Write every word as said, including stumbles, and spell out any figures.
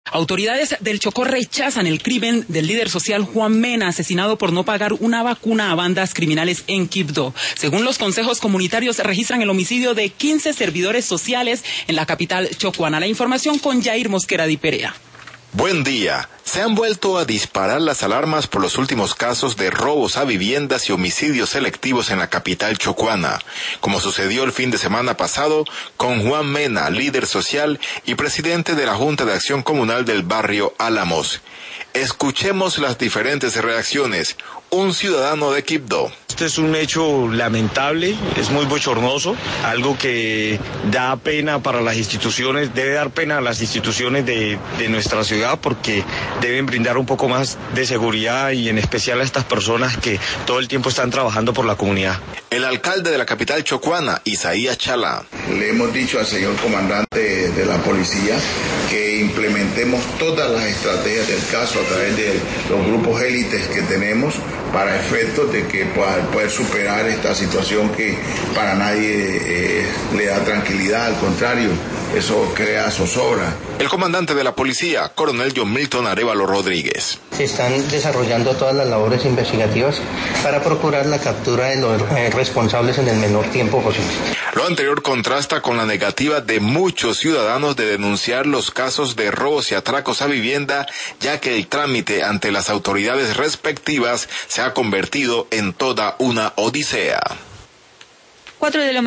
Autoridades del Chocó rechazan el crimen del líder social Juan Mena, asesinado por no pagar una vacuna a bandas criminales en Quibdó. Según los consejos comunitarios, registran el homicidio de quince servidores sociales en la capital chocuana. La información con Jair Mosquera Di Perea. Buen día. Se han vuelto a disparar las alarmas por los últimos casos de robos a viviendas y homicidios selectivos en la capital chocuana, como sucedió el fin de semana pasado con Juan Mena, líder social y presidente de la Junta de Acción Comunal del barrio Álamos. Escuchemos las diferentes reacciones. Un ciudadano de Quibdó. Este es un hecho lamentable, es muy bochornoso, algo que da pena para las instituciones, debe dar pena a las instituciones de, de nuestra ciudad, porque deben brindar un poco más de seguridad y en especial a estas personas que todo el tiempo están trabajando por la comunidad. El alcalde de la capital chocuana, Isaías Chalá. Le hemos dicho al señor comandante de la policía que implementemos todas las estrategias del caso a través de los grupos élites que tenemos para efectos de que pueda poder superar esta situación que para nadie eh, le da tranquilidad, al contrario, eso crea zozobra. El comandante de la policía, coronel John Milton Arévalo Rodríguez. Se están desarrollando todas las labores investigativas para procurar la captura de los eh, responsables en el menor tiempo posible. Lo anterior contrasta con la negativa de muchos ciudadanos de denunciar los casos de robos y atracos a vivienda, ya que el trámite ante las autoridades respectivas se ha convertido en toda una odisea. Cuatro de la